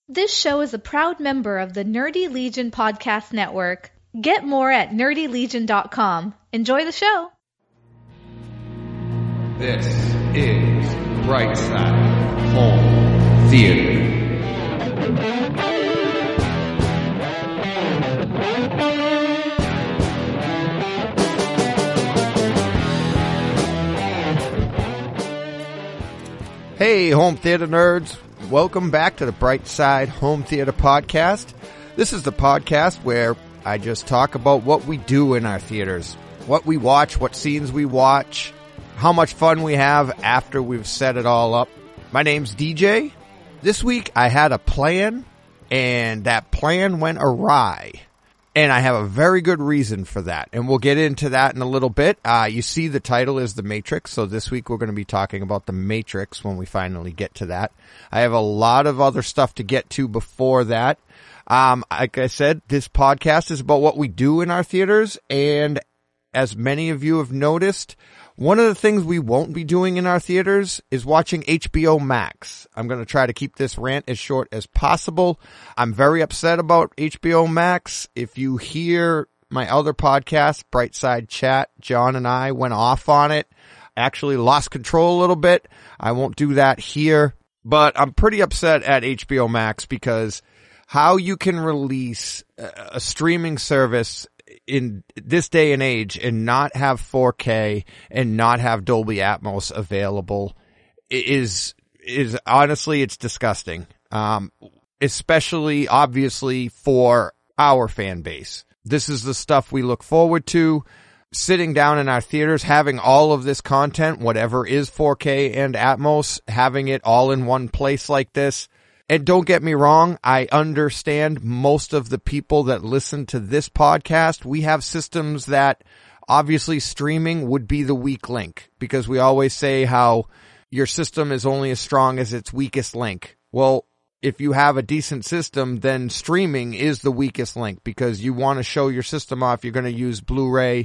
This show is a proud member of the Nerdy Legion Podcast Network. Get more at nerdylegion.com. Enjoy the show. This is Brightside Home Theater. Hey, home theater nerds. Welcome back to the Brightside Home Theater Podcast. This is the podcast where I just talk about what we do in our theaters, what we watch, what scenes we watch, how much fun we have after we've set it all up. My name's DJ. This week I had a plan, and that plan went awry. And I have a very good reason for that, and we'll get into that in a little bit. You see the title is The Matrix, so this week we're going to be talking about The Matrix when we finally get to that. I have a lot of other stuff to get to before that. Like I said, this podcast is about what we do in our theaters, and as many of you have noticed, one of the things we won't be doing in our theaters is watching HBO Max. I'm going to try to keep this rant as short as possible. I'm very upset about HBO Max. If you hear my other podcast, Brightside Chat, John and I went off on it. Actually lost control a little bit. I won't do that here, but I'm pretty upset at HBO Max because how you can release a streaming service in this day and age and not have 4K and not have Dolby Atmos available is honestly, it's disgusting. Especially obviously for our fan base. This is the stuff we look forward to, sitting down in our theaters, having all of this content, whatever is 4K and Atmos, having it all in one place like this. And don't get me wrong, I understand most of the people that listen to this podcast. We have systems that obviously streaming would be the weak link, because we always say how your system is only as strong as its weakest link. Well, if you have a decent system, then streaming is the weakest link, because you want to show your system off. You're going to use Blu-ray,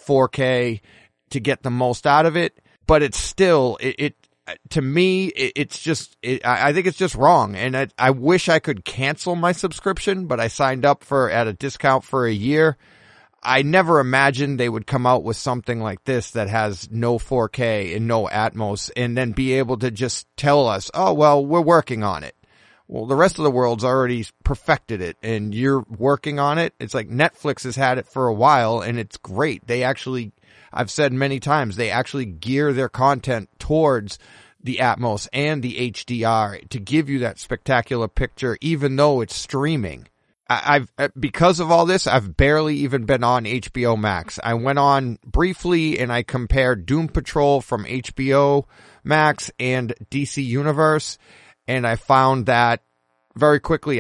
4K to get the most out of it, but it's still, to me, it's just, I think it's just wrong. And I wish I could cancel my subscription, but I signed up at a discount for a year. I never imagined they would come out with something like this that has no 4K and no Atmos, and then be able to just tell us, oh, well, we're working on it. Well, the rest of the world's already perfected it, and you're working on it. It's like Netflix has had it for a while, and it's great. They actually, I've said many times, they actually gear their content towards the Atmos and the HDR to give you that spectacular picture, even though it's streaming. Because of all this, I've barely even been on HBO Max. I went on briefly and I compared Doom Patrol from HBO Max and DC Universe, and I found that very quickly,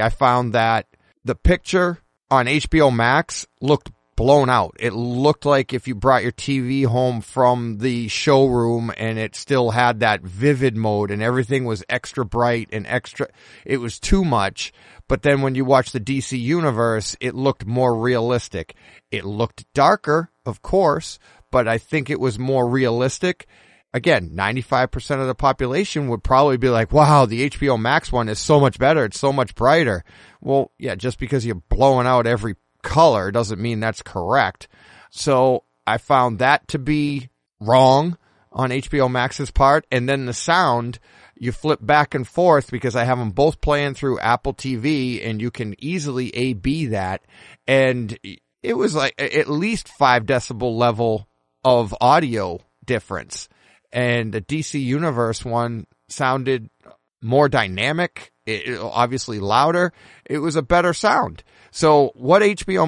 the picture on HBO Max looked blown out. It looked like if you brought your TV home from the showroom and it still had that vivid mode and everything was extra bright and it was too much. But then when you watch the DC Universe, it looked more realistic. It looked darker, of course, but I think it was more realistic. Again, 95% of the population would probably be like, wow, the HBO Max one is so much better. It's so much brighter. Well, yeah, just because you're blowing out every color doesn't mean that's correct. So I found that to be wrong on HBO Max's part. And then the sound, you flip back and forth, because I have them both playing through Apple TV, and you can easily A/B that. And it was like at least 5 decibel level of audio difference. And the DC Universe one sounded more dynamic, obviously louder. It was a better sound. So what HBO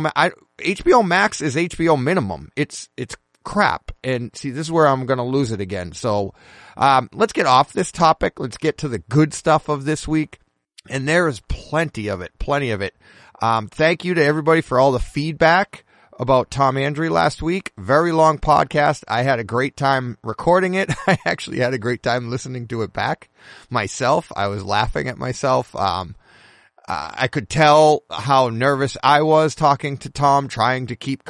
Max is HBO minimum. It's crap. And see, this is where I'm going to lose it again. So, let's get off this topic. Let's get to the good stuff of this week. And there is plenty of it. Thank you to everybody for all the feedback about Tom Andrew last week. Very long podcast. I had a great time recording it. I actually had a great time listening to it back myself. I was laughing at myself. I could tell how nervous I was talking to Tom, trying to keep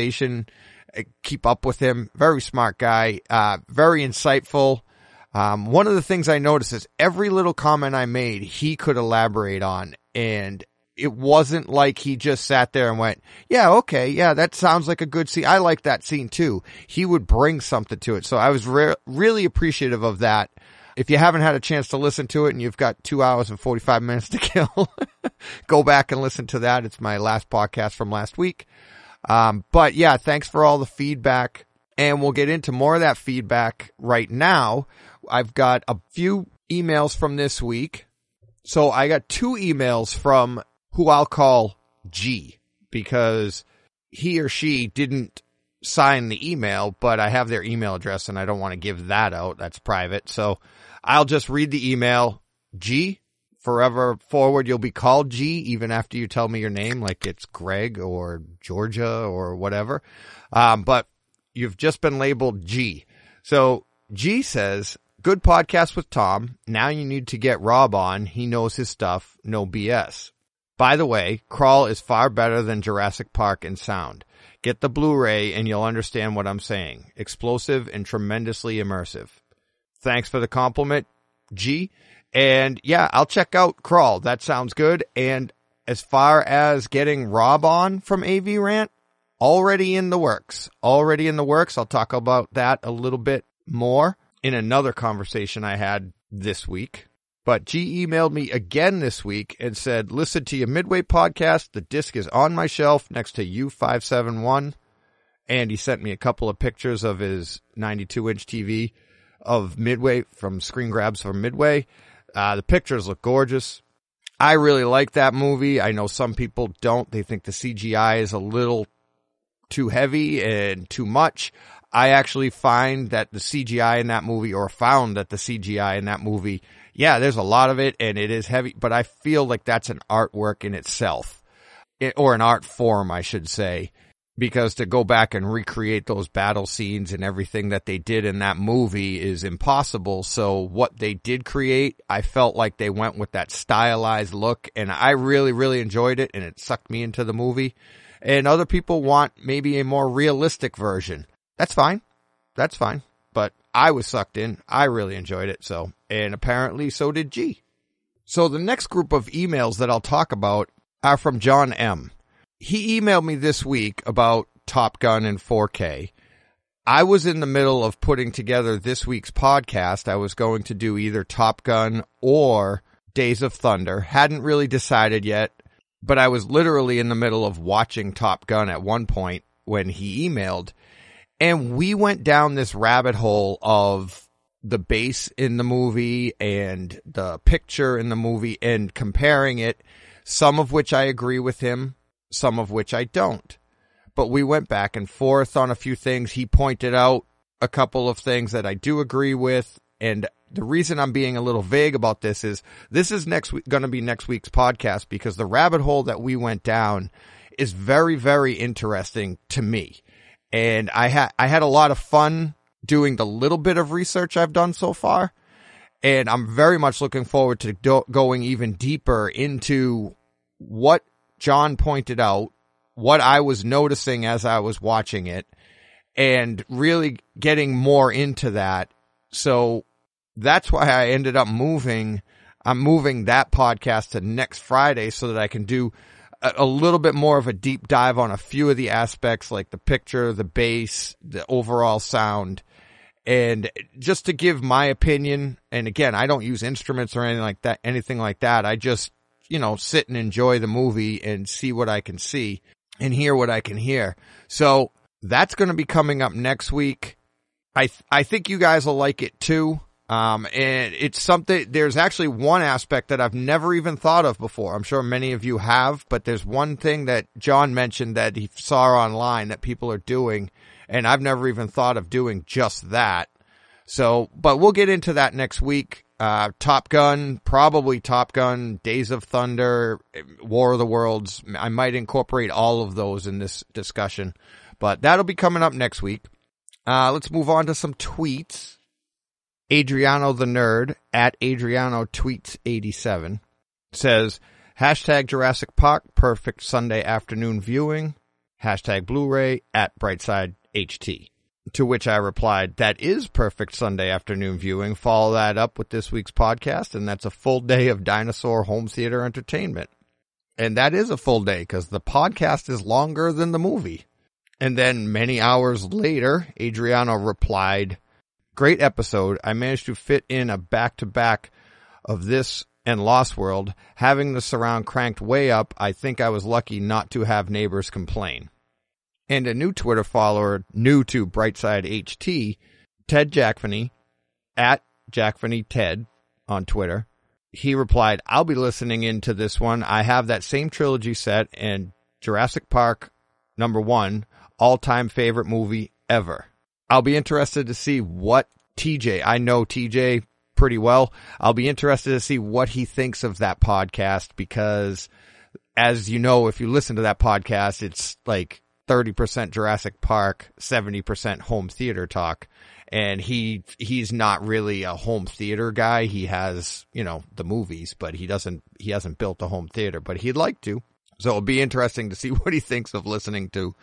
up with him. Very smart guy, very insightful. One of the things I noticed is every little comment I made, he could elaborate on. and it wasn't like he just sat there and went, yeah, okay, yeah, that sounds like a good scene. I like that scene too. He would bring something to it. So I was really appreciative of that. If you haven't had a chance to listen to it and you've got 2 hours and 45 minutes to kill, go back and listen to that. It's my last podcast from last week. But yeah, thanks for all the feedback, and we'll get into more of that feedback right now. I've got a few emails from this week. So I got 2 emails from who I'll call G, because he or she didn't sign the email, but I have their email address and I don't want to give that out. That's private. So I'll just read the email. G, forever forward, you'll be called G even after you tell me your name, like it's Greg or Georgia or whatever. But you've just been labeled G. So G says, good podcast with Tom. Now you need to get Rob on. He knows his stuff. No BS. By the way, Crawl is far better than Jurassic Park in sound. Get the Blu-ray and you'll understand what I'm saying. Explosive and tremendously immersive. Thanks for the compliment, G. And yeah, I'll check out Crawl. That sounds good. And as far as getting Rob on from AV Rant, already in the works. I'll talk about that a little bit more in another conversation I had this week. But G emailed me again this week and said, listen to your Midway podcast. The disc is on my shelf next to U571. And he sent me a couple of pictures of his 92-inch TV of Midway from Screen Grabs from Midway. The pictures look gorgeous. I really like that movie. I know some people don't. They think the CGI is a little too heavy and too much. I actually find that the CGI in that movie, or found that the CGI in that movie, yeah, there's a lot of it and it is heavy, but I feel like that's an artwork in itself, or an art form, I should say, because to go back and recreate those battle scenes and everything that they did in that movie is impossible. So what they did create, I felt like they went with that stylized look, and I really, really enjoyed it, and it sucked me into the movie. And other people want maybe a more realistic version. That's fine. But I was sucked in. I really enjoyed it. So, and apparently so did G. So the next group of emails that I'll talk about are from John M. He emailed me this week about Top Gun in 4K. I was in the middle of putting together this week's podcast. I was going to do either Top Gun or Days of Thunder. Hadn't really decided yet, but I was literally in the middle of watching Top Gun at one point when he emailed. And we went down this rabbit hole of the bass in the movie and the picture in the movie and comparing it, some of which I agree with him, some of which I don't. But we went back and forth on a few things. He pointed out a couple of things that I do agree with. And the reason I'm being a little vague about this is going to be next week's podcast, because the rabbit hole that we went down is very, very interesting to me. And I had a lot of fun doing the little bit of research I've done so far. And I'm very much looking forward to going even deeper into what John pointed out, what I was noticing as I was watching it, and really getting more into that. So that's why I ended up moving that podcast to next Friday so that I can do a little bit more of a deep dive on a few of the aspects, like the picture, the bass, the overall sound, and just to give my opinion. And again, I don't use instruments or anything like that. I just, sit and enjoy the movie and see what I can see and hear what I can hear. So that's going to be coming up next week. I think you guys will like it too. And it's something, there's actually one aspect that I've never even thought of before. I'm sure many of you have, but there's one thing that John mentioned that he saw online that people are doing, and I've never even thought of doing just that. So, but we'll get into that next week. Top Gun, probably Top Gun, Days of Thunder, War of the Worlds. I might incorporate all of those in this discussion, but that'll be coming up next week. Let's move on to some tweets. Adriano the Nerd at Adriano Tweets 87 says, hashtag Jurassic Park, perfect Sunday afternoon viewing. Hashtag Blu-ray at Brightside HT. To which I replied, that is perfect Sunday afternoon viewing. Follow that up with this week's podcast, and that's a full day of dinosaur home theater entertainment. And that is a full day because the podcast is longer than the movie. And then many hours later, Adriano replied, "Great episode. I managed to fit in a back-to-back of this and Lost World. Having the surround cranked way up, I think I was lucky not to have neighbors complain." And a new Twitter follower, new to Brightside HT, Ted Jackfany, at Jackfany Ted on Twitter, he replied, "I'll be listening into this one. I have that same trilogy set and Jurassic Park #1, all-time favorite movie ever. I'll be interested to see what I know TJ pretty well. I'll be interested to see what he thinks of that podcast because, as you know, if you listen to that podcast, it's like 30% Jurassic Park, 70% home theater talk. And he's not really a home theater guy. He has, the movies, but he hasn't built a home theater, but he'd like to. So it'll be interesting to see what he thinks of listening to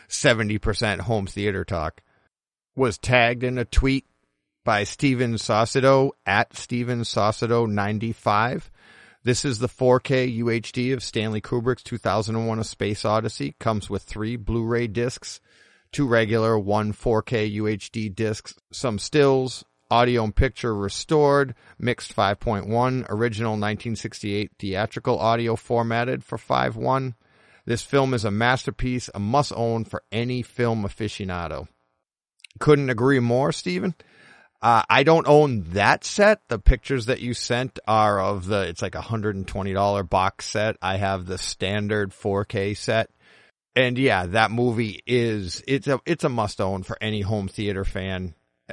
70% home theater talk. Was tagged in a tweet by Steven Saucedo at Steven Saucedo 95. This is the 4K UHD of Stanley Kubrick's 2001 A Space Odyssey. Comes with 3 Blu-ray discs, 2 regular, 1 4K UHD discs, some stills, audio and picture restored, mixed 5.1, original 1968 theatrical audio formatted for 5.1. This film is a masterpiece, a must-own for any film aficionado. Couldn't agree more, Steven. I don't own that set. The pictures that you sent are of it's like $120 box set. I have the standard 4K set. And yeah, that movie it's a must own for any home theater fan.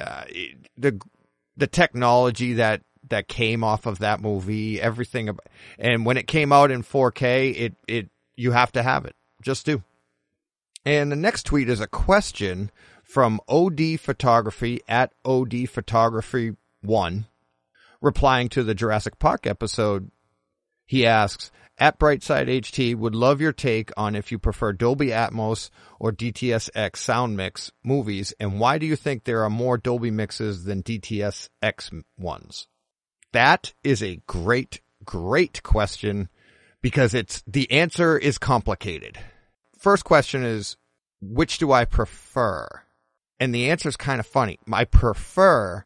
The technology that came off of that movie, everything, and when it came out in 4K, you have to have it. Just do. And the next tweet is a question from OD Photography at OD Photography 1, replying to the Jurassic Park episode. He asks, at Brightside HT, would love your take on if you prefer Dolby Atmos or DTS:X sound mix movies, and why do you think there are more Dolby mixes than DTS:X ones? That is a great, great question because the answer is complicated. First question is, which do I prefer? And the answer is kind of funny. I prefer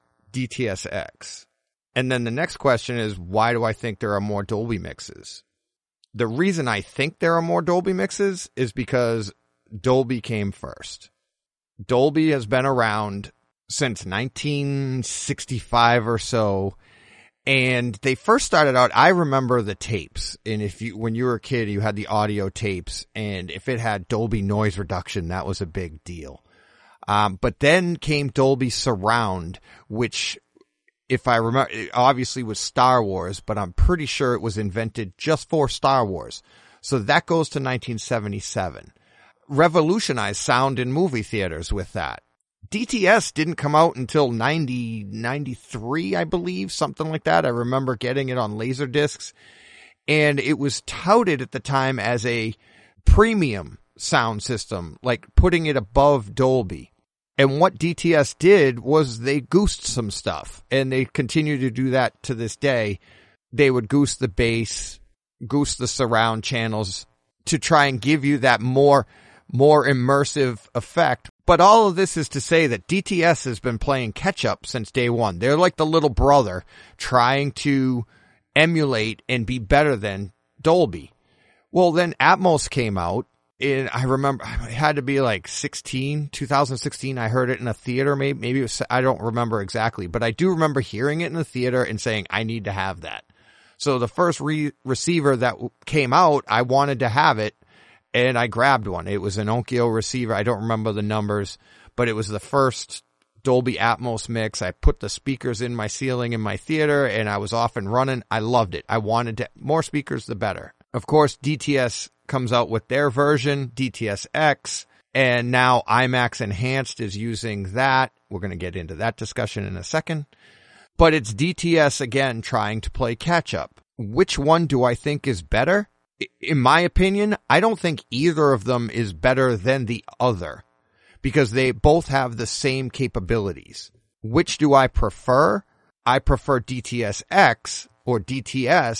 DTS:X. And then the next question is, why do I think there are more Dolby mixes? The reason I think there are more Dolby mixes is because Dolby came first. Dolby has been around since 1965 or so. And they first started out, I remember the tapes. And when you were a kid, you had the audio tapes. And if it had Dolby noise reduction, that was a big deal. But then came Dolby Surround, which, if I remember, it obviously was Star Wars, but I'm pretty sure it was invented just for Star Wars. So that goes to 1977. Revolutionized sound in movie theaters with that. DTS didn't come out until 93, I believe, something like that. I remember getting it on Laserdiscs, and it was touted at the time as a premium sound system, like putting it above Dolby. And what DTS did was they goosed some stuff, and they continue to do that to this day. They would goose the bass, goose the surround channels to try and give you that more immersive effect. But all of this is to say that DTS has been playing catch up since day one. They're like the little brother trying to emulate and be better than Dolby. Well, then Atmos came out. And I remember it had to be like 2016. I heard it in a theater. Maybe it was, I don't remember exactly, but I do remember hearing it in the theater and saying, I need to have that. So the first receiver that came out, I wanted to have it, and I grabbed one. It was an Onkyo receiver. I don't remember the numbers, but it was the first Dolby Atmos mix. I put the speakers in my ceiling in my theater, and I was off and running. I loved it. I wanted more speakers, the better. Of course, DTS comes out with their version, DTS:X, and now IMAX Enhanced is using that. We're going to get into that discussion in a second. But it's DTS again trying to play catch up. Which one do I think is better? In my opinion, I don't think either of them is better than the other because they both have the same capabilities. Which do I prefer? I prefer DTS:X or DTS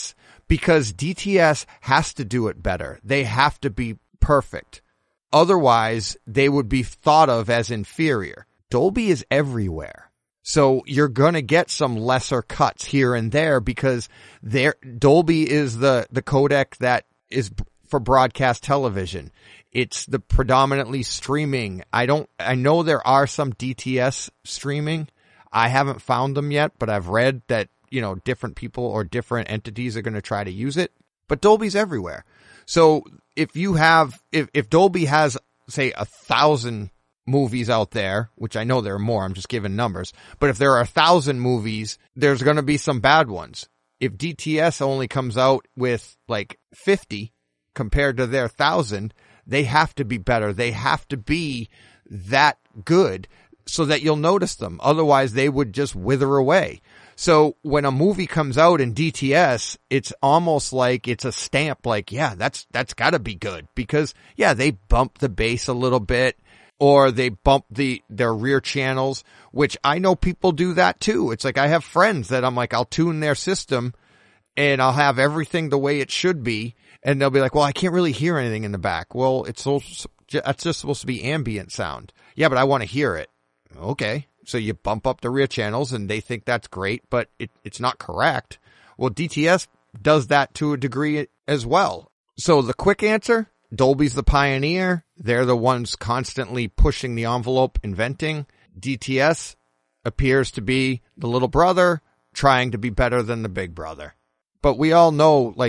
because DTS has to do it better. They have to be perfect. Otherwise, they would be thought of as inferior. Dolby is everywhere. So you're going to get some lesser cuts here and there because Dolby is the codec that is for broadcast television. It's the predominantly streaming. I know there are some DTS streaming. I haven't found them yet, but I've read that, different people or different entities are going to try to use it. But Dolby's everywhere. So if Dolby has, say, 1,000 movies out there, which I know there are more, I'm just giving numbers, but if there are 1,000 movies, there's going to be some bad ones. If DTS only comes out with like 50 compared to their 1,000, they have to be better. They have to be that good so that you'll notice them. Otherwise, they would just wither away. So when a movie comes out in DTS, it's almost like it's a stamp like, yeah, that's got to be good because, yeah, they bump the bass a little bit or they bump their rear channels, which I know people do that too. It's like I have friends that I'm like, I'll tune their system and I'll have everything the way it should be. And they'll be like, well, I can't really hear anything in the back. Well, that's just supposed to be ambient sound. Yeah, but I want to hear it. Okay. So you bump up the rear channels and they think that's great, but it's not correct. Well, DTS does that to a degree as well. So the quick answer, Dolby's the pioneer. They're the ones constantly pushing the envelope, inventing. DTS appears to be the little brother trying to be better than the big brother. But we all know, like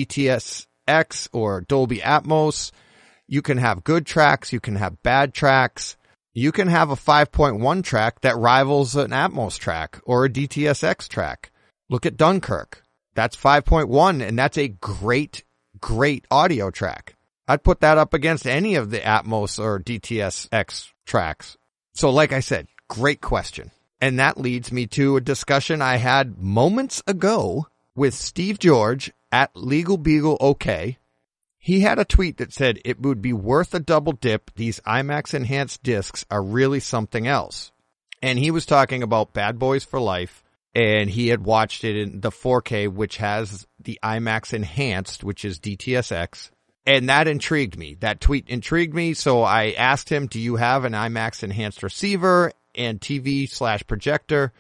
DTS-X or Dolby Atmos, you can have good tracks, you can have bad tracks. You can have a 5.1 track that rivals an Atmos track or a DTS-X track. Look at Dunkirk. That's 5.1 and that's a great audio track. I'd put that up against any of the Atmos or DTS-X tracks. So like I said, great question. And that leads me to a discussion I had moments ago with Steve George at Legal Beagle OK. He had a tweet that said it would be worth a double dip. These IMAX enhanced discs are really something else. And he was talking about Bad Boys for Life, and he had watched it in the 4K, which has the IMAX enhanced, which is DTS-X. And that intrigued me. That tweet intrigued me. So I asked him, do you have an IMAX enhanced receiver and TV/projector?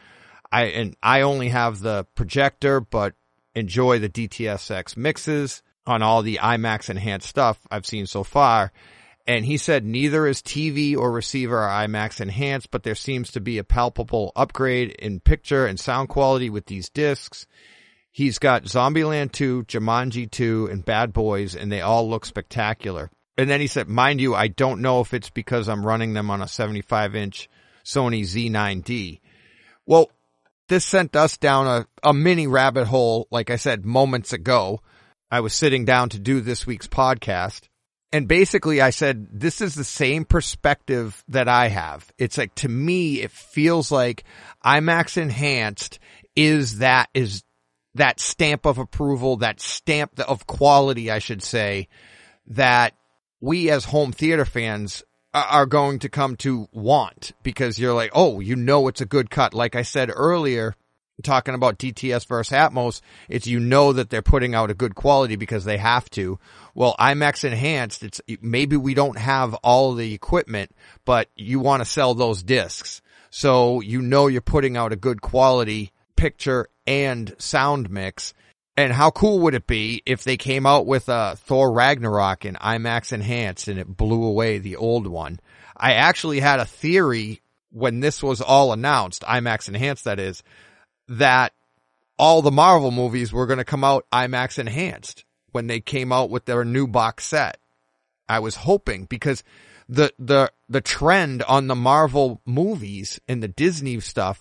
I only have the projector, but enjoy the DTS-X mixes on all the IMAX enhanced stuff I've seen so far. And he said neither is TV or receiver are IMAX enhanced, but there seems to be a palpable upgrade in picture and sound quality with these discs. He's got Zombieland 2, Jumanji 2, and Bad Boys, and they all look spectacular. And then he said, mind you, I don't know if it's because I'm running them on a 75-inch Sony Z9D. Well, this sent us down a mini rabbit hole, like I said, moments ago. I was sitting down to do this week's podcast, and basically I said, this is the same perspective that I have. It's like, to me, it feels like IMAX Enhanced is that stamp of approval, that stamp of quality, I should say, that we as home theater fans are going to come to want, because you're like, oh, it's a good cut. Like I said earlier, talking about DTS versus Atmos, it's that they're putting out a good quality because they have to. Well, IMAX Enhanced, it's maybe we don't have all the equipment, but you want to sell those discs. So you're putting out a good quality picture and sound mix. And how cool would it be if they came out with a Thor Ragnarok in IMAX Enhanced and it blew away the old one? I actually had a theory when this was all announced, IMAX Enhanced that is, that all the Marvel movies were going to come out IMAX Enhanced when they came out with their new box set. I was hoping, because the trend on the Marvel movies and the Disney stuff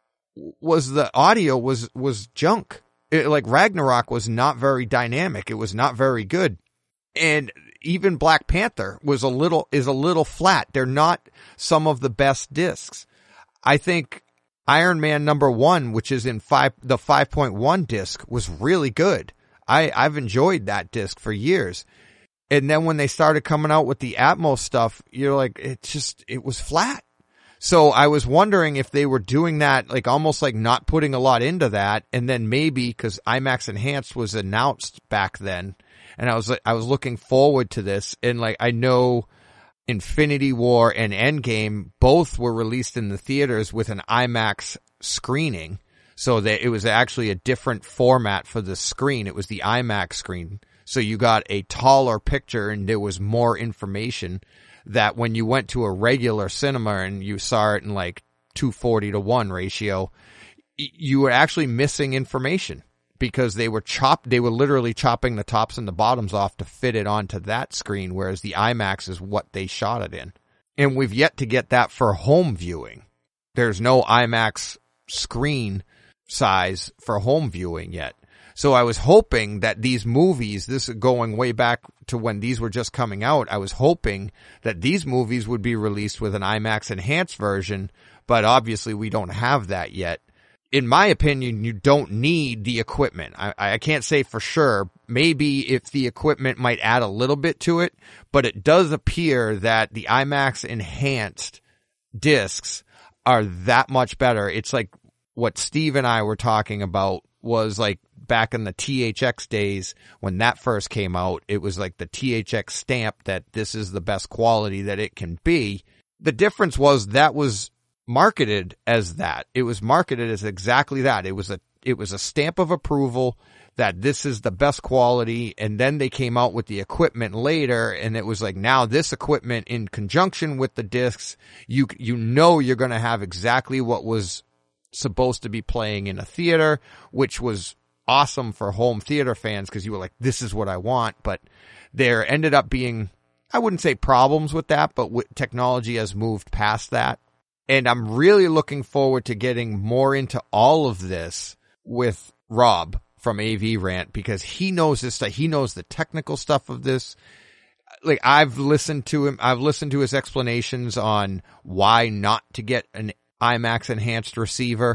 was the audio was junk. Like Ragnarok was not very dynamic. It was not very good. And even Black Panther is a little flat. They're not some of the best discs. I think Iron Man #1, which is in the 5.1 disc, was really good. I've enjoyed that disc for years. And then when they started coming out with the Atmos stuff, you're like, it was flat. So I was wondering if they were doing that, like almost like not putting a lot into that. And then maybe because IMAX Enhanced was announced back then, and I was looking forward to this. And like, I know Infinity War and Endgame both were released in the theaters with an IMAX screening. So that it was actually a different format for the screen. It was the IMAX screen. So you got a taller picture and there was more information that when you went to a regular cinema and you saw it in like 240-1 ratio, you were actually missing information because they were literally chopping the tops and the bottoms off to fit it onto that screen, whereas the IMAX is what they shot it in. And we've yet to get that for home viewing. There's no IMAX screen size for home viewing yet. So I was hoping that these movies, this is going way back to when these were just coming out, I was hoping that these movies would be released with an IMAX enhanced version, but obviously we don't have that yet. In my opinion, you don't need the equipment. I can't say for sure. Maybe if the equipment might add a little bit to it, but it does appear that the IMAX enhanced discs are that much better. It's like what Steve and I were talking about was like back in the THX days when that first came out, it was like the THX stamp that this is the best quality that it can be. The difference was that was marketed as that. It was marketed as exactly that. It was a stamp of approval that this is the best quality. And then they came out with the equipment later, and it was like, now this equipment in conjunction with the discs, you know you're going to have exactly what was supposed to be playing in a theater, which was awesome for home theater fans because you were like, this is what I want. But there ended up being, I wouldn't say problems with that, but technology has moved past that. And I'm really looking forward to getting more into all of this with Rob from AV Rant because he knows this stuff. He knows the technical stuff of this. Like, I've listened to him. I've listened to his explanations on why not to get an IMAX enhanced receiver.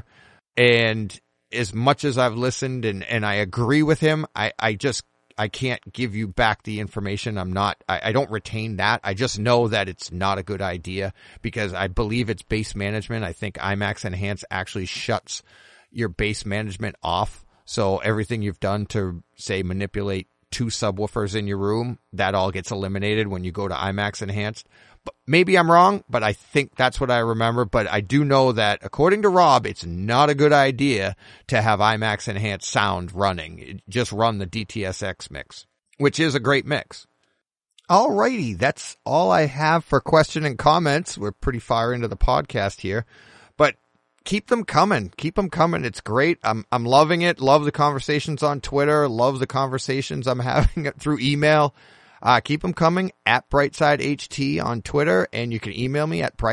And as much as I've listened and I agree with him, I can't give you back the information. I don't retain that. I just know that it's not a good idea because I believe it's bass management. I think IMAX Enhanced actually shuts your bass management off. So everything you've done to, say, manipulate 2 subwoofers in your room, that all gets eliminated when you go to IMAX Enhanced. But maybe I'm wrong, but I think that's what I remember. But I do know that, according to Rob, it's not a good idea to have IMAX Enhanced sound running. Just run the DTS:X mix, which is a great mix. Alrighty, that's all I have for question and comments. We're pretty far into the podcast here, but keep them coming. Keep them coming. It's great. I'm loving it. Love the conversations on Twitter. Love the conversations I'm having through email. Keep them coming at BrightSideHT on Twitter, and you can email me at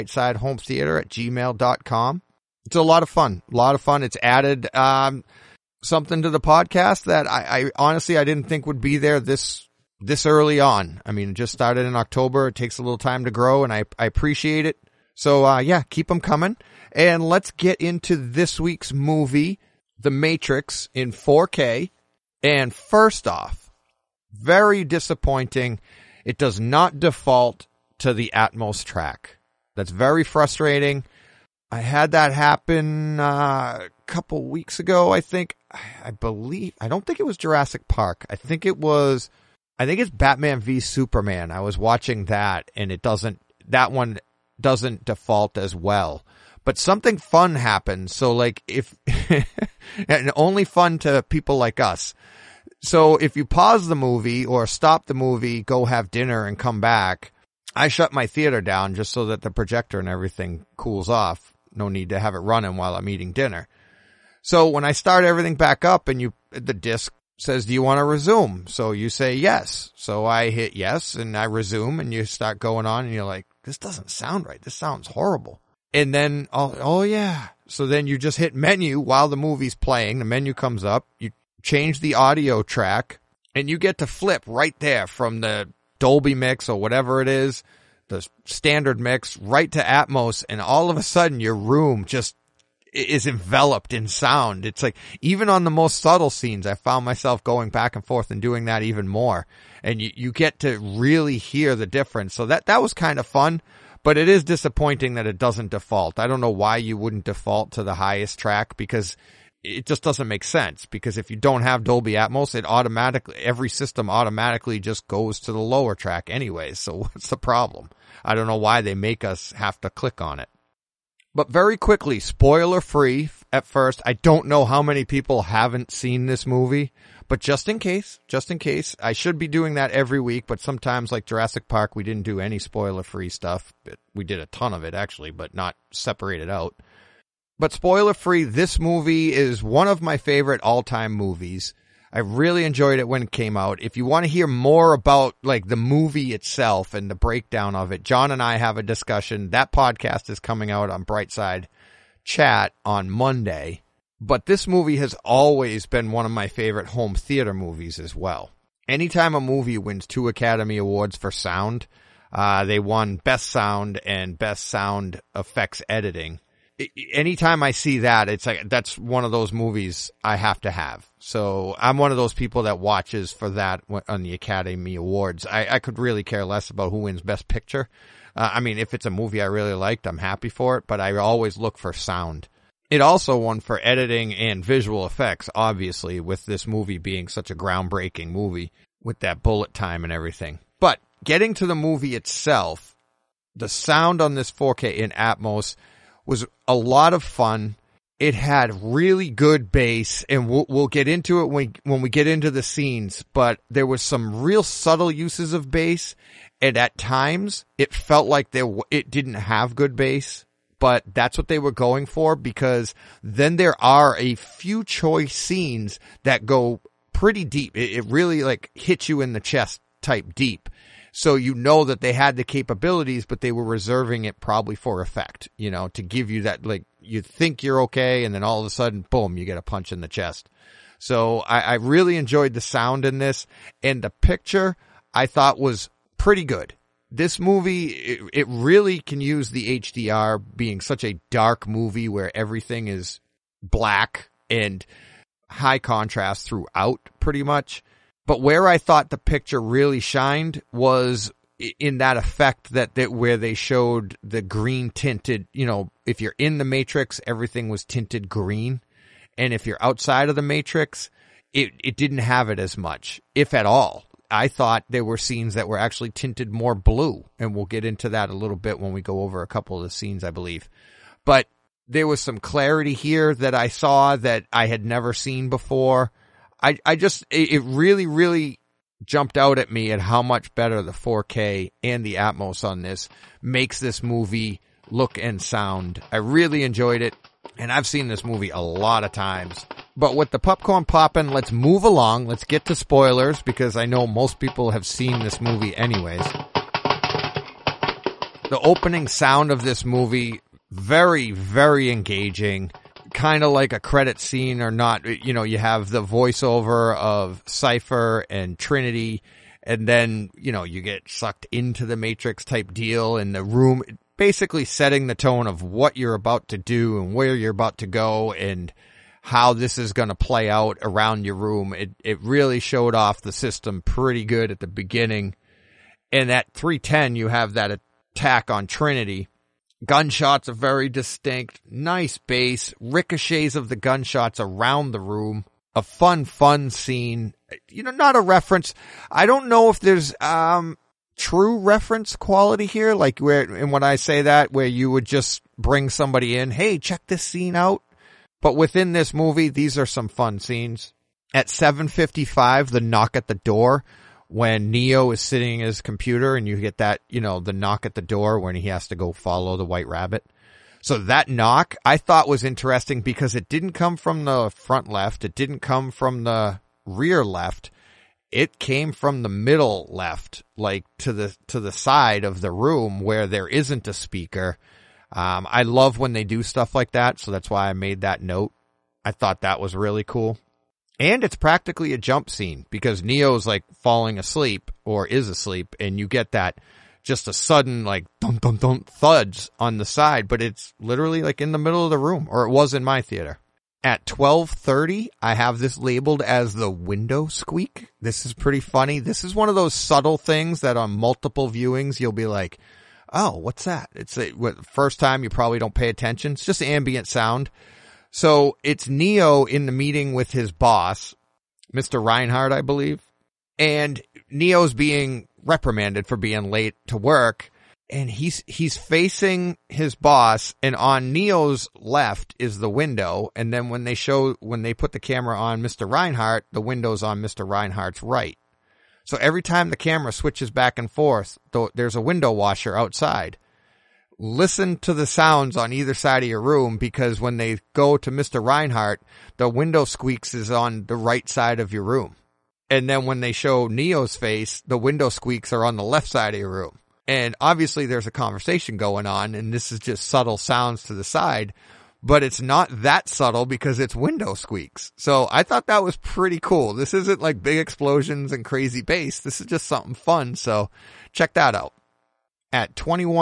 brightsidehometheater@gmail.com. It's a lot of fun. It's added something to the podcast that I honestly I didn't think would be there this early on. I mean, it just started in October. It takes a little time to grow, and I appreciate it. So, yeah, keep them coming. And let's get into this week's movie, The Matrix, in 4K. And first off, very disappointing. It does not default to the Atmos track. That's very frustrating. I had that happen a couple weeks ago, I think. I don't think it was Jurassic Park. I think it's Batman v Superman. I was watching that, and that one doesn't default as well. But something fun happened. So like and only fun to people like us. So if you pause the movie or stop the movie, go have dinner and come back, I shut my theater down just so that the projector and everything cools off. No need to have it running while I'm eating dinner. So when I start everything back up and the disc says, do you want to resume? So you say yes. So I hit yes and I resume, and you start going on and you're like, this doesn't sound right. This sounds horrible. And then, oh yeah. So then you just hit menu while the movie's playing. The menu comes up. You change the audio track, and you get to flip right there from the Dolby mix or whatever it is, the standard mix, right to Atmos, and all of a sudden your room just is enveloped in sound. It's like, even on the most subtle scenes, I found myself going back and forth and doing that even more. And you get to really hear the difference. So that was kind of fun. But it is disappointing that it doesn't default. I don't know why you wouldn't default to the highest track, because it just doesn't make sense. Because if you don't have Dolby Atmos, every system automatically just goes to the lower track anyways. So what's the problem? I don't know why they make us have to click on it. But very quickly, spoiler free at first. I don't know how many people haven't seen this movie, but just in case, I should be doing that every week, but sometimes like Jurassic Park, we didn't do any spoiler free stuff. We did a ton of it actually, but not separated out. But spoiler free, this movie is one of my favorite all-time movies. I really enjoyed it when it came out. If you want to hear more about like the movie itself and the breakdown of it, John and I have a discussion. That podcast is coming out on Brightside Chat on Monday. But this movie has always been one of my favorite home theater movies as well. Anytime a movie wins 2 Academy Awards for sound, they won Best Sound and Best Sound Effects Editing. Anytime I see that, it's like, that's one of those movies I have to have. So I'm one of those people that watches for that on the Academy Awards. I could really care less about who wins Best Picture. I mean, if it's a movie I really liked, I'm happy for it, but I always look for sound. It also won for editing and visual effects, obviously, with this movie being such a groundbreaking movie with that bullet time and everything. But getting to the movie itself, the sound on this 4K in Atmos was a lot of fun. It had really good bass, and we'll get into it when we get into the scenes, but there was some real subtle uses of bass, and at times it felt like it didn't have good bass, but that's what they were going for, because then there are a few choice scenes that go pretty deep. It really like hits you in the chest type deep. So you know that they had the capabilities, but they were reserving it probably for effect, to give you that, like, you think you're okay, and then all of a sudden, boom, you get a punch in the chest. So I really enjoyed the sound in this, and the picture I thought was pretty good. This movie, it really can use the HDR, being such a dark movie where everything is black and high contrast throughout pretty much. But where I thought the picture really shined was in that effect that where they showed the green tinted, if you're in the Matrix, everything was tinted green. And if you're outside of the Matrix, it didn't have it as much, if at all. I thought there were scenes that were actually tinted more blue. And we'll get into that a little bit when we go over a couple of the scenes, I believe. But there was some clarity here that I saw that I had never seen before. It really, really jumped out at me at how much better the 4K and the Atmos on this makes this movie look and sound. I really enjoyed it, and I've seen this movie a lot of times. But with the popcorn popping, let's move along. Let's get to spoilers, because I know most people have seen this movie anyways. The opening sound of this movie, very, very engaging. Kind of like a credit scene or not, you have the voiceover of Cypher and Trinity, and then, you get sucked into the Matrix type deal in the room, basically setting the tone of what you're about to do and where you're about to go and how this is going to play out around your room. It really showed off the system pretty good at the beginning. And at 3:10, you have that attack on Trinity. Gunshots are very distinct, nice bass, ricochets of the gunshots around the room, a fun scene, not a reference. I don't know if there's, true reference quality here, like and when I say that, where you would just bring somebody in, hey, check this scene out. But within this movie, these are some fun scenes. At 7:55, the knock at the door, when Neo is sitting at his computer and you get that, the knock at the door when he has to go follow the White Rabbit. So that knock I thought was interesting because it didn't come from the front left. It didn't come from the rear left. It came from the middle left, like to the side of the room where there isn't a speaker. I love when they do stuff like that. So that's why I made that note. I thought that was really cool. And it's practically a jump scene because Neo's like falling asleep or is asleep, and you get that just a sudden like dum dum dum thuds on the side, but it's literally like in the middle of the room, or it was in my theater. At 12:30, I have this labeled as the window squeak. This is pretty funny. This is one of those subtle things that on multiple viewings you'll be like, oh, what's that? It's first time you probably don't pay attention. It's just ambient sound. So it's Neo in the meeting with his boss, Mr. Reinhardt, I believe. And Neo's being reprimanded for being late to work. And he's facing his boss, and on Neo's left is the window. And then when they put the camera on Mr. Reinhardt, the window's on Mr. Reinhardt's right. So every time the camera switches back and forth, there's a window washer outside. Listen to the sounds on either side of your room, because when they go to Mr. Reinhardt, the window squeaks is on the right side of your room. And then when they show Neo's face, the window squeaks are on the left side of your room. And obviously there's a conversation going on, and this is just subtle sounds to the side, but it's not that subtle because it's window squeaks. So I thought that was pretty cool. This isn't like big explosions and crazy bass. This is just something fun. So check that out. At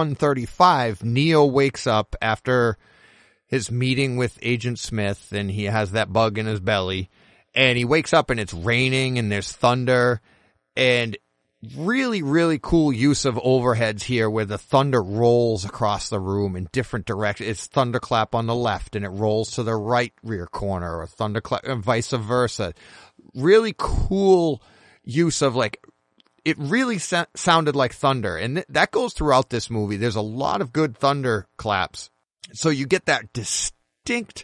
21:35, Neo wakes up after his meeting with Agent Smith, and he has that bug in his belly, and he wakes up and it's raining and there's thunder, and really, really cool use of overheads here where the thunder rolls across the room in different directions. It's thunderclap on the left and it rolls to the right rear corner, or thunderclap and vice versa. Really cool use of it really sounded like thunder. And that goes throughout this movie. There's a lot of good thunder claps. So you get that distinct,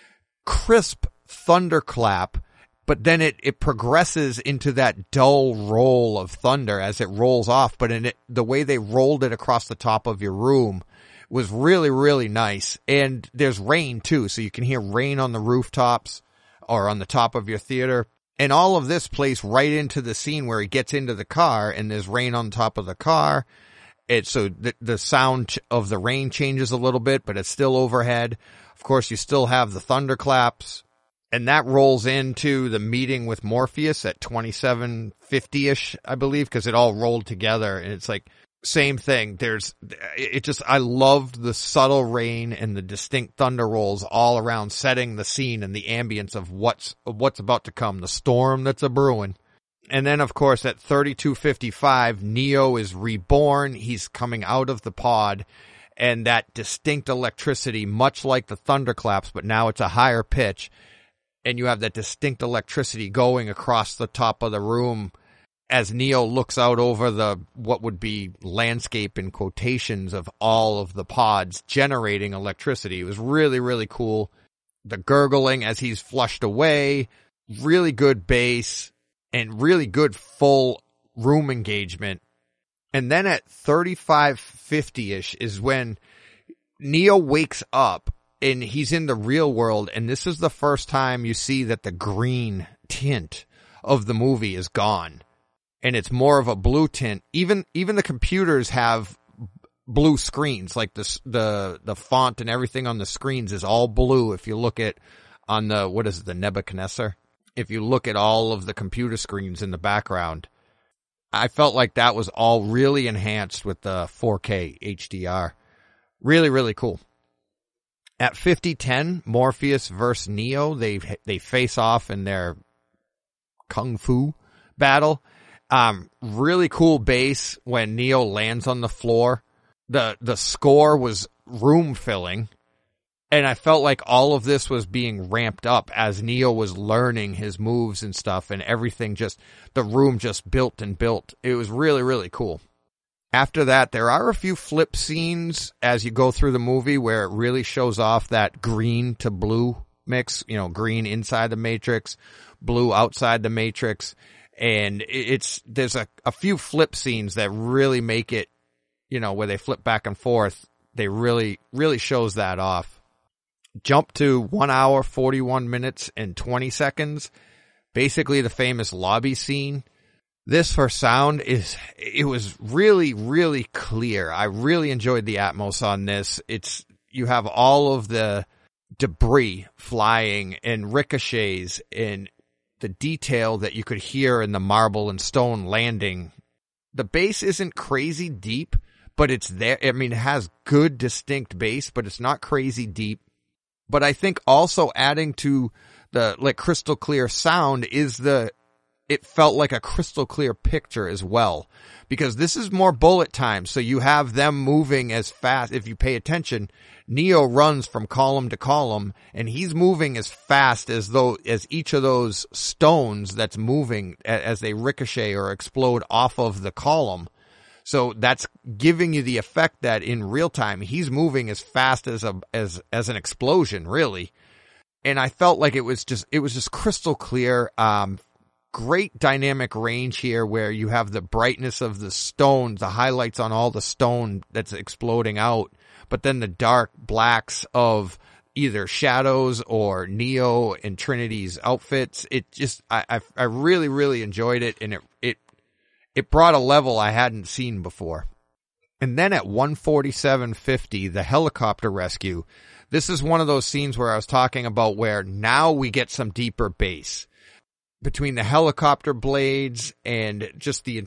crisp thunderclap, but then it progresses into that dull roll of thunder as it rolls off. But the way they rolled it across the top of your room was really, really nice. And there's rain too, so you can hear rain on the rooftops or on the top of your theater. And all of this plays right into the scene where he gets into the car and there's rain on top of the car. So the sound of the rain changes a little bit, but it's still overhead. Of course, you still have the thunderclaps. And that rolls into the meeting with Morpheus at 27:50-ish, I believe, because it all rolled together. And it's like, same thing. I loved the subtle rain and the distinct thunder rolls all around, setting the scene and the ambience of what's about to come, the storm that's a brewing. And then, of course, at 32:55, Neo is reborn. He's coming out of the pod, and that distinct electricity, much like the thunderclaps, but now it's a higher pitch. And you have that distinct electricity going across the top of the room as Neo looks out over what would be landscape in quotations of all of the pods generating electricity. It was really, really cool. The gurgling as he's flushed away, really good bass, and really good full room engagement. And then at 35:50-ish is when Neo wakes up. And he's in the real world, and this is the first time you see that the green tint of the movie is gone. And it's more of a blue tint. Even the computers have blue screens, like the font and everything on the screens is all blue. If you look at the Nebuchadnezzar, if you look at all of the computer screens in the background, I felt like that was all really enhanced with the 4K HDR. Really, really cool. At 50:10, Morpheus versus Neo, they face off in their kung fu battle. Really cool bass when Neo lands on the floor. The score was room filling, and I felt like all of this was being ramped up as Neo was learning his moves and stuff, and everything the room just built and built. It was really, really cool. After that, there are a few flip scenes as you go through the movie where it really shows off that green to blue mix, green inside the Matrix, blue outside the Matrix. And there's a few flip scenes that really make it, where they flip back and forth. They really, really shows that off. Jump to 1 hour, 41 minutes and 20 seconds. Basically the famous lobby scene. This for sound it was really, really clear. I really enjoyed the Atmos on this. You have all of the debris flying and ricochets and the detail that you could hear in the marble and stone landing. The bass isn't crazy deep, but it's there. I mean, it has good distinct bass, but it's not crazy deep. But I think also adding to the crystal clear sound is the it felt like a crystal clear picture as well, because this is more bullet time. So you have them moving as fast. If you pay attention, Neo runs from column to column, and he's moving as fast as each of those stones that's moving as they ricochet or explode off of the column. So that's giving you the effect that in real time, he's moving as fast as an explosion, really. And I felt like it was just crystal clear. Great dynamic range here where you have the brightness of the stones, the highlights on all the stone that's exploding out, but then the dark blacks of either Shadows or Neo and Trinity's outfits. It just, I really, really enjoyed it, and it brought a level I hadn't seen before. And then at 1:47:50, the helicopter rescue. This is one of those scenes where I was talking about where now we get some deeper bass. Between the helicopter blades and just the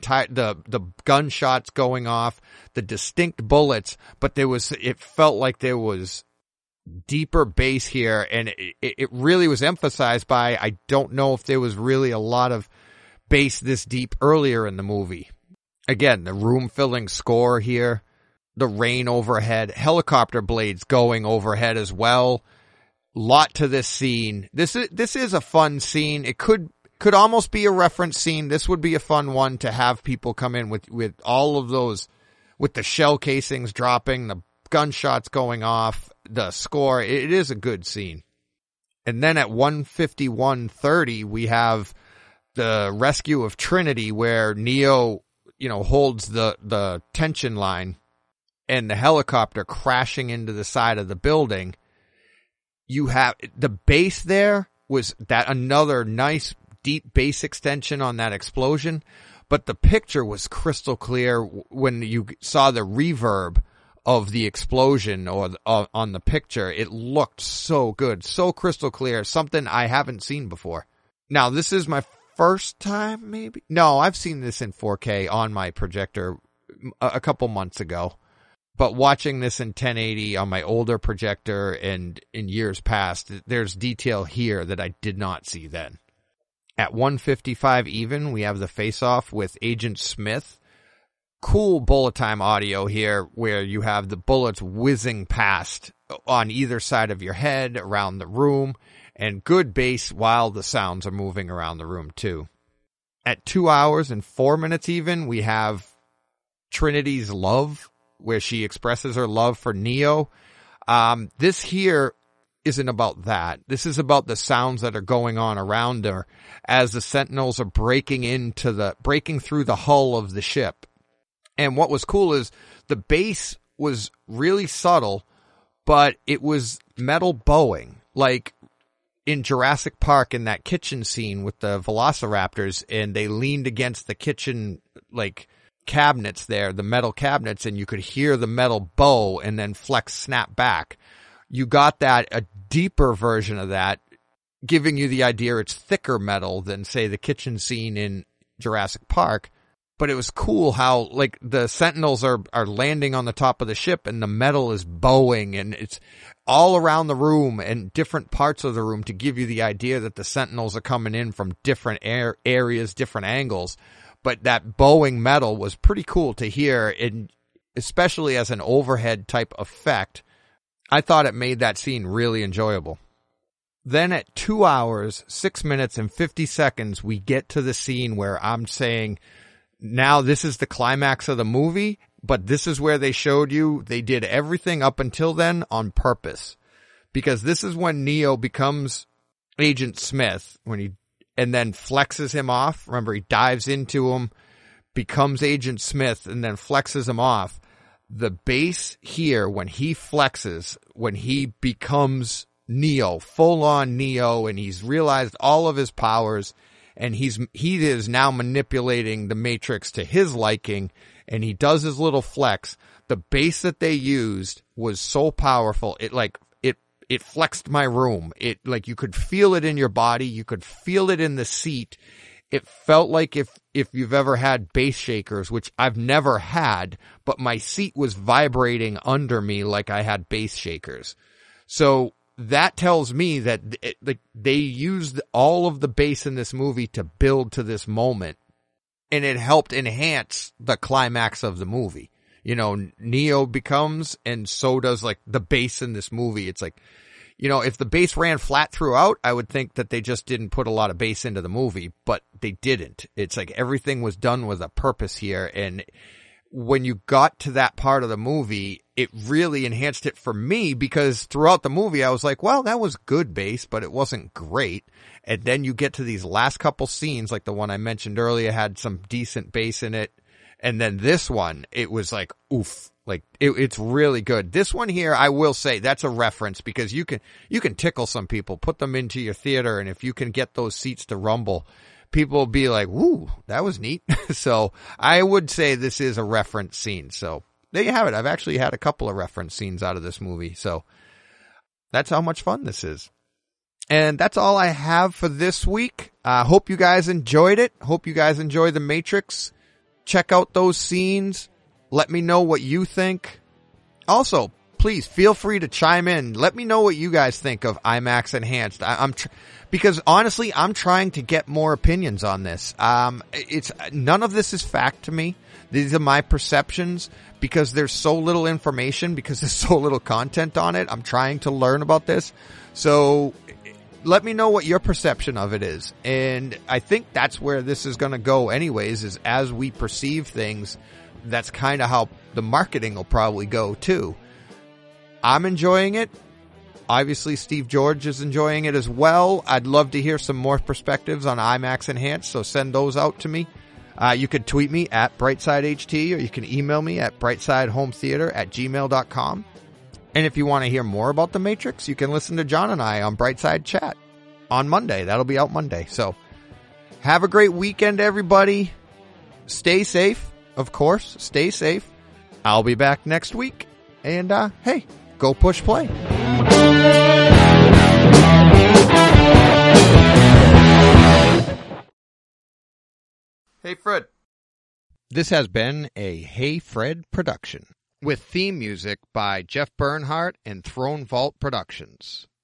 gunshots going off, the distinct bullets, but it felt like there was deeper bass here, and it really was emphasized by, I don't know if there was really a lot of bass this deep earlier in the movie. Again, the room-filling score here, the rain overhead, helicopter blades going overhead as well. Lot to this scene. This is a fun scene. It could almost be a reference scene. This would be a fun one to have people come in with all of those, with the shell casings dropping, the gunshots going off, the score. It is a good scene. And then at 1:51:30, we have the rescue of Trinity, where Neo, holds the tension line and the helicopter crashing into the side of the building. You have the bass there, was that another nice deep bass extension on that explosion, but the picture was crystal clear when you saw the reverb of the explosion or on the picture. It looked so good, so crystal clear, something I haven't seen before. Now, this is my first time, maybe? No, I've seen this in 4K on my projector a couple months ago, but watching this in 1080 on my older projector and in years past, there's detail here that I did not see then. At 1:55 even, we have the face-off with Agent Smith. Cool bullet time audio here where you have the bullets whizzing past on either side of your head, around the room, and good bass while the sounds are moving around the room too. At 2 hours and 4 minutes even, we have Trinity's love, where she expresses her love for Neo. This here isn't about that. This is about the sounds that are going on around her as the Sentinels are breaking through the hull of the ship. And what was cool is the bass was really subtle, but it was metal bowing, like in Jurassic Park in that kitchen scene with the velociraptors, and they leaned against the kitchen, cabinets there, the metal cabinets, and you could hear the metal bow and then flex snap back. You got a deeper version of that, giving you the idea it's thicker metal than, say, the kitchen scene in Jurassic Park. But it was cool how, the Sentinels are landing on the top of the ship and the metal is bowing, and it's all around the room and different parts of the room to give you the idea that the Sentinels are coming in from different areas, different angles. But that bowing metal was pretty cool to hear, and especially as an overhead type effect. I thought it made that scene really enjoyable. Then at 2 hours, 6 minutes, and 50 seconds, we get to the scene where I'm saying, now this is the climax of the movie, but this is where they showed you they did everything up until then on purpose. Because this is when Neo becomes Agent Smith, and then flexes him off. Remember, he dives into him, becomes Agent Smith, and then flexes him off. The bass here, when he flexes, when he becomes Neo, full on Neo, and he's realized all of his powers, and he is now manipulating the Matrix to his liking, and he does his little flex. The bass that they used was so powerful. It flexed my room. You could feel it in your body. You could feel it in the seat. It felt like if you've ever had bass shakers, which I've never had, but my seat was vibrating under me like I had bass shakers. So that tells me that they used all of the bass in this movie to build to this moment, and it helped enhance the climax of the movie. You know, Neo becomes, and so does like the bass in this movie. It's like, you know, if the bass ran flat throughout, I would think that they just didn't put a lot of bass into the movie, but they didn't. It's like everything was done with a purpose here. And when you got to that part of the movie, it really enhanced it for me, because throughout the movie, I was like, well, that was good bass, but it wasn't great. And then you get to these last couple scenes, like the one I mentioned earlier had some decent bass in it. And then this one, it was like, oof, like it's really good. This one here, I will say that's a reference, because you can tickle some people, put them into your theater. And if you can get those seats to rumble, people will be like, woo, that was neat. So I would say this is a reference scene. So there you have it. I've actually had a couple of reference scenes out of this movie. So that's how much fun this is. And that's all I have for this week. Hope you guys enjoyed it. Hope you guys enjoy The Matrix. Check out those scenes. Let me know what you think. Also, please feel free to chime in. Let me know what you guys think of IMAX Enhanced. Because honestly, I'm trying to get more opinions on this. It's none of this is fact to me. These are my perceptions, because there's so little information, because there's so little content on it. I'm trying to learn about this. So let me know what your perception of it is. And I think that's where this is going to go anyways, is as we perceive things, that's kind of how the marketing will probably go too. I'm enjoying it. Obviously, Steve George is enjoying it as well. I'd love to hear some more perspectives on IMAX Enhanced, so send those out to me. You could tweet me at BrightSideHT, or you can email me at BrightsideHometheater@gmail.com. And if you want to hear more about The Matrix, you can listen to John and I on Brightside Chat on Monday. That'll be out Monday. So have a great weekend, everybody. Stay safe, of course. Stay safe. I'll be back next week. And, hey, go push play. Hey, Fred. This has been a Hey Fred production, with theme music by Jeff Bernhardt and Throne Vault Productions.